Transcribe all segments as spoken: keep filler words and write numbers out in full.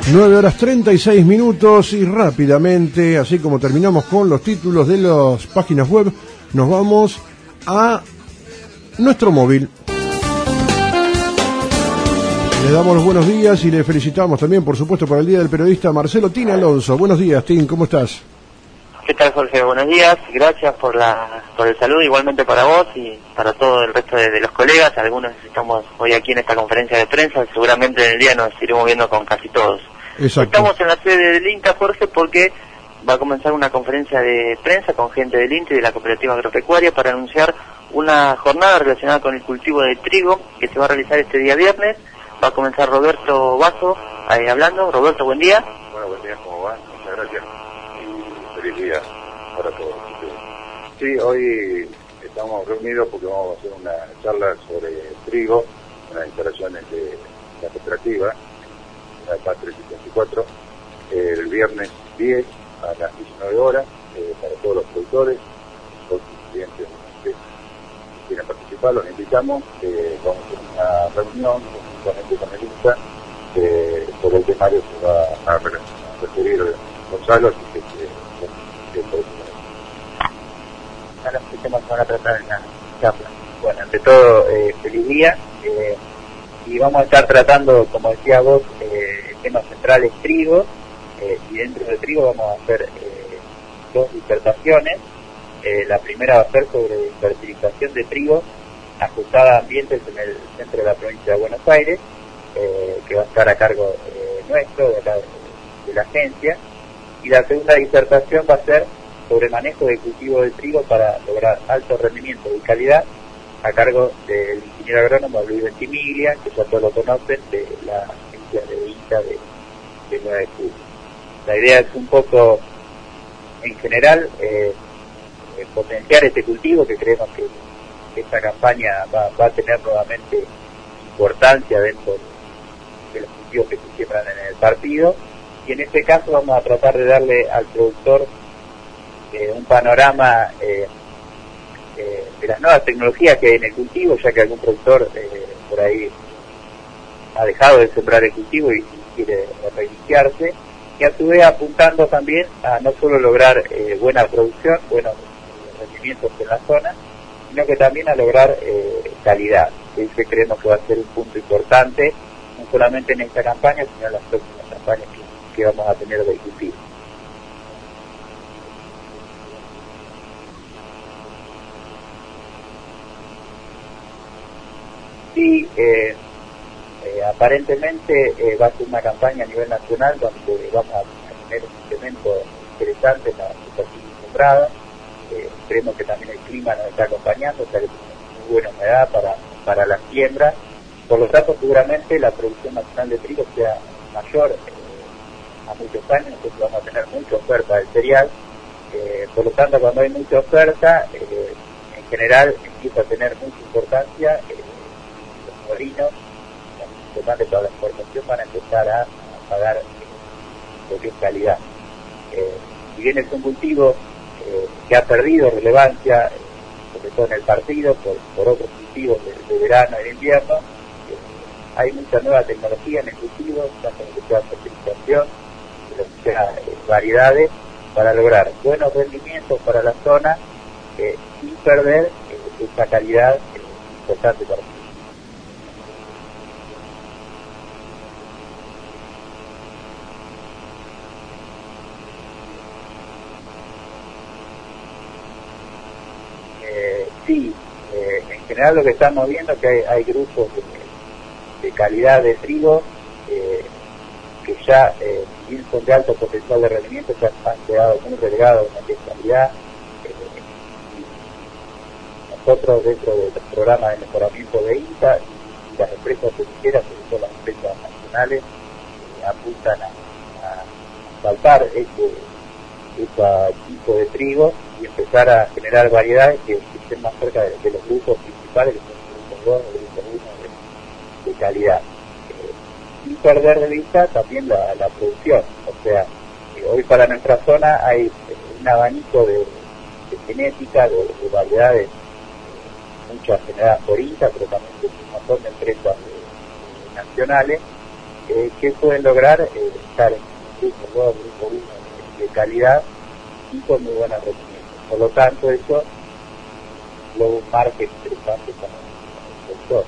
nueve horas treinta y seis minutos y rápidamente, así como terminamos con los títulos de las páginas web, nos vamos a nuestro móvil. Le damos los buenos días y le felicitamos también, por supuesto, por el Día del Periodista, Marcelo Tin Alonso. Buenos días, Tin, ¿cómo estás? ¿Qué tal, Jorge? Buenos días, gracias por la por el saludo, igualmente para vos y para todo el resto de, de los colegas. Algunos estamos hoy aquí en esta conferencia de prensa, seguramente en el día nos iremos viendo con casi todos. Exacto. Estamos en la sede del INTA, Jorge, porque va a comenzar una conferencia de prensa con gente del INTA y de la Cooperativa Agropecuaria para anunciar una jornada relacionada con el cultivo de trigo que se va a realizar este día viernes. Va a comenzar Roberto Basso ahí hablando. Roberto, buen día. Bueno, buen día, ¿cómo va? Muchas gracias. Feliz día para todos. Sí, hoy estamos reunidos porque vamos a hacer una charla sobre trigo, unas instalaciones de la cooperativa, la P A trescientos setenta y cuatro, el viernes diez a las diecinueve horas, eh, para todos los productores, todos los clientes que quieren participar, los invitamos, eh, vamos a hacer una reunión conjuntamente con el INTA, eh, sobre el temario que va a, a referir Gonzalo, así que, que Ahora los temas se van a tratar en la charla. Bueno, ante todo, eh, feliz día, eh, y vamos a estar tratando, como decía vos, eh, el tema central es trigo, eh, y dentro de trigo vamos a hacer eh, dos disertaciones. Eh, la primera va a ser sobre fertilización de trigo ajustada a ambientes en el centro de la provincia de Buenos Aires, eh, que va a estar a cargo eh, nuestro, de la, de la agencia. Y la segunda disertación va a ser sobre manejo de cultivo de trigo para lograr alto rendimiento y calidad, a cargo del ingeniero agrónomo Luis Ventimiglia, que ya todos lo conocen, de la agencia de INTA de, de nueve de julio. La idea es un poco, en general, eh, eh, potenciar este cultivo, que creemos que, que esta campaña va, va a tener nuevamente importancia dentro de los cultivos que se siembran en el partido. Y en este caso vamos a tratar de darle al productor eh, un panorama eh, eh, de las nuevas tecnologías que hay en el cultivo, ya que algún productor eh, por ahí ha dejado de sembrar el cultivo y, y quiere reiniciarse, y a su vez apuntando también a no solo lograr eh, buena producción, buenos rendimientos en la zona, sino que también a lograr eh, calidad, que ese creemos que va a ser un punto importante, no solamente en esta campaña, sino en las próximas campañas que que vamos a tener de cultivo. Sí, eh, eh, aparentemente eh, va a ser una campaña a nivel nacional donde vamos a tener un incremento interesante en la superficie sembrada. Eh, creemos que también el clima nos está acompañando, o sea que tenemos muy buena humedad para, para la siembra. Por lo tanto, seguramente la producción nacional de trigo sea mayor a muchos años, entonces vamos a tener mucha oferta del cereal, eh, por lo tanto cuando hay mucha oferta, eh, en general empieza a tener mucha importancia, eh, los molinos, importante para la exportación, van a empezar a, a pagar eh, lo que es calidad. Eh, si bien es un cultivo eh, que ha perdido relevancia, eh, sobre todo en el partido, por, por otros cultivos de, de verano y de invierno, eh, hay mucha nueva tecnología en el cultivo, tanto en lo que sea fertilización, sea, eh, variedades, para lograr buenos rendimientos para la zona, eh, sin perder eh, esa calidad eh, importante para nosotros. Eh, sí, eh, en general lo que estamos viendo es que hay, hay grupos de, de calidad de trigo eh, que ya eh, bien son de alto potencial de rendimiento, ya han quedado muy relegados en la calidad. Eh, nosotros dentro del programa de mejoramiento de INTA y las empresas pesqueras, sobre todo las empresas nacionales, eh, apuntan a, a saltar ese, ese tipo de trigo y empezar a generar variedades que, que estén más cerca de, de los grupos principales, que son el grupo dos, el grupo uno de, de calidad. Sin perder de vista también la, la producción, o sea, eh, hoy para nuestra zona hay eh, un abanico de, de genética, de, de variedades, muchas generadas por INTA, pero también de un montón de empresas eh, nacionales, eh, ¿qué pueden lograr? Eh, estar en grupo dos, grupo uno de calidad y con muy buena rendimiento. Por lo tanto, eso luego un marca interesante para el sector.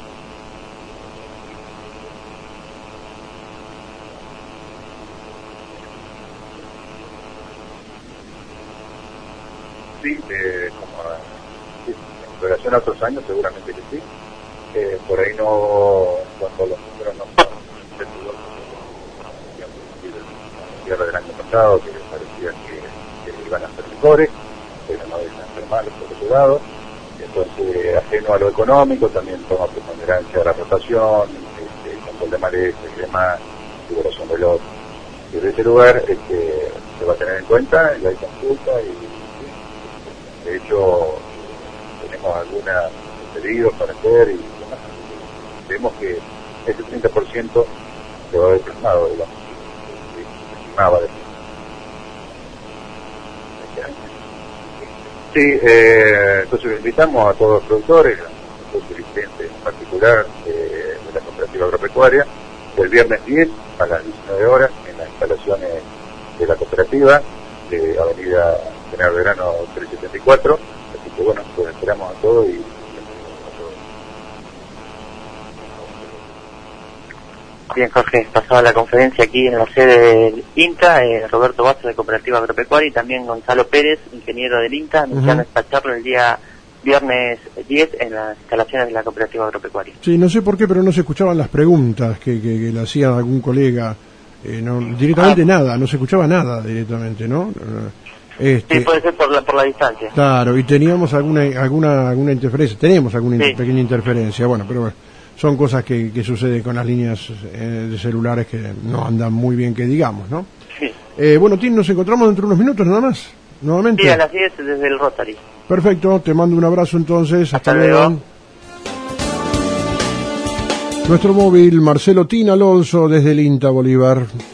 Sí, eh, como sí, en relación a otros años, seguramente que sí. Eh, por ahí no, cuando los números no son el cierre del año pasado, que parecía que, que iban a ser mejores, pero no dejan ser malos por otro lado. Entonces, ajeno a lo económico, también toma preponderancia la rotación, este, control de maleza y demás, liberación de lotes. Y desde ese lugar este, se va a tener en cuenta y hay consulta y de hecho tenemos algunos pedidos para hacer y demás. Vemos que ese treinta por ciento se va a ver plasmado, digamos, se estimaba de este año. Sí, eh, entonces invitamos a todos los productores, a los dirigentes en particular eh, de la cooperativa agropecuaria, el viernes diez a las diecinueve horas en las instalaciones de la cooperativa de Avenida General Belgrano trescientos setenta y cuatro, así que bueno, pues esperamos a todos y Bien, Jorge, pasaba la conferencia aquí en la sede del INTA, eh, Roberto Basso de Cooperativa Agropecuaria y también Gonzalo Pérez, ingeniero del INTA, anunciando uh-huh. esta charla el día viernes diez en las instalaciones de la Cooperativa Agropecuaria. Sí, no sé por qué, pero no se escuchaban las preguntas que, que, que le hacían algún colega, eh, no, directamente ah. nada, no se escuchaba nada directamente, ¿no? Este, sí, puede ser por la, por la distancia. Claro, y teníamos alguna alguna alguna interferencia, tenemos alguna sí. inter, pequeña interferencia, bueno, pero bueno. Son cosas que, que suceden con las líneas eh, de celulares que no andan muy bien, que digamos, ¿no? Sí. Eh, bueno, Tim, nos encontramos dentro de unos minutos nada más, nuevamente. Sí, a las diez desde el Rotary. Perfecto, te mando un abrazo entonces. Hasta, Hasta luego. luego. Nuestro móvil, Marcelo Tin Alonso, desde el INTA Bolívar.